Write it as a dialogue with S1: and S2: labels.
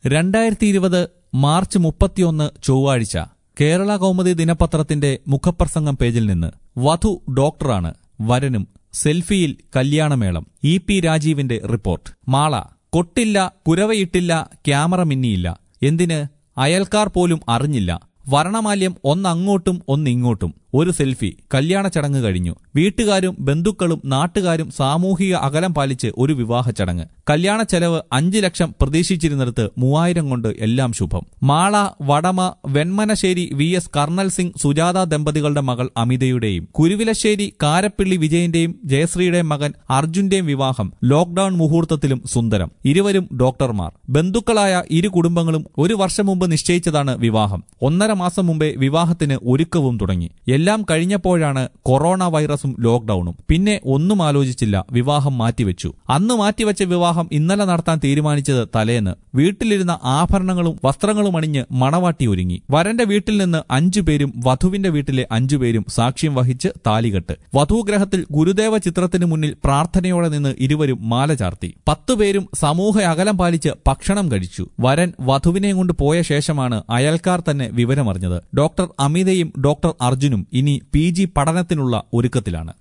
S1: 2020 March 31 ചൊവ്വാഴ്ച കേരള കൗമുദി ദിനപത്രത്തിന്റെ മുഖപ്രസംഗം പേജിൽ നിന്ന് വധു ഡോക്ടറാണ്, വരനും സെൽഫിയിൽ കല്യാണമേളം. ഇ.പി. രാജീവിന്റെ റിപ്പോർട്ട്. മാള. കൊട്ടില്ല, കുരവയിട്ടില്ല, ക്യാമറ മിന്നിയില്ല. എന്തിന്? അയൽക്കാർ പോലും അറിഞ്ഞില്ല. വർണ്ണമാല്യം ഒന്നങ്ങോട്ടും ഒന്നിങ്ങോട്ടും. ഒരു സെൽഫി. കല്യാണ ചടങ്ങ് കഴിഞ്ഞു. വീട്ടുകാരും ബന്ധുക്കളും നാട്ടുകാരും സാമൂഹിക അകലം പാലിച്ച് ഒരു വിവാഹ ചടങ്ങ്. കല്യാണ ചെലവ് 5 ലക്ഷം പ്രതീക്ഷിച്ചിരുന്നിടത്ത് 3000 കൊണ്ട് എല്ലാം ശുഭം. മാള വടമ വെൺമനശ്ശേരി വി.എസ്. കർണൽ സിംഗ് സുജാത ദമ്പതികളുടെ മകൾ അമിതയുടെയും കുരുവിലശ്ശേരി കാരപ്പിള്ളി വിജയന്റെയും ജയശ്രീയുടെയും മകൻ അർജുന്റെയും വിവാഹം ലോക്ഡൌൺ മുഹൂർത്തത്തിലും സുന്ദരം. ഇരുവരും ഡോക്ടർമാർ. ബന്ധുക്കളായ ഇരു കുടുംബങ്ങളും 1 വർഷം മുമ്പ് നിശ്ചയിച്ചതാണ് വിവാഹം. 1.5 മാസം മുമ്പേ വിവാഹത്തിന് ഒരുക്കവും തുടങ്ങി. എല്ലാം കഴിഞ്ഞപ്പോഴാണ് കൊറോണ വൈറസും ലോക്ഡൌണും. പിന്നെ ഒന്നും ആലോചിച്ചില്ല, വിവാഹം മാറ്റിവെച്ചു. അന്ന് മാറ്റിവെച്ച വിവാഹം ഇന്നലെ നടത്താൻ തീരുമാനിച്ചത് തലേന്ന്. വീട്ടിലിരുന്ന ആഭരണങ്ങളും വസ്ത്രങ്ങളും അണിഞ്ഞ് മണവാട്ടി ഒരുങ്ങി. വരന്റെ വീട്ടിൽ നിന്ന് 5 പേരും വധുവിന്റെ വീട്ടിലെ 5 പേരും സാക്ഷ്യം വഹിച്ച് താലികെട്ട്. വധൂഗ്രഹത്തിൽ ഗുരുദേവ ചിത്രത്തിന് മുന്നിൽ പ്രാർത്ഥനയോടെ നിന്ന് ഇരുവരും മാല ചാർത്തി. 10 പേരും സമൂഹ അകലം പാലിച്ച് ഭക്ഷണം കഴിച്ചു. വരൻ വധുവിനെയും കൊണ്ട് പോയ ശേഷമാണ് അയൽക്കാർ തന്നെ വിവരമറിഞ്ഞത്. ഡോക്ടർ അമിതയും ഡോക്ടർ അർജുനും ഇനി PG പഠനത്തിനുള്ള ഒരുക്കത്തിലാണ്.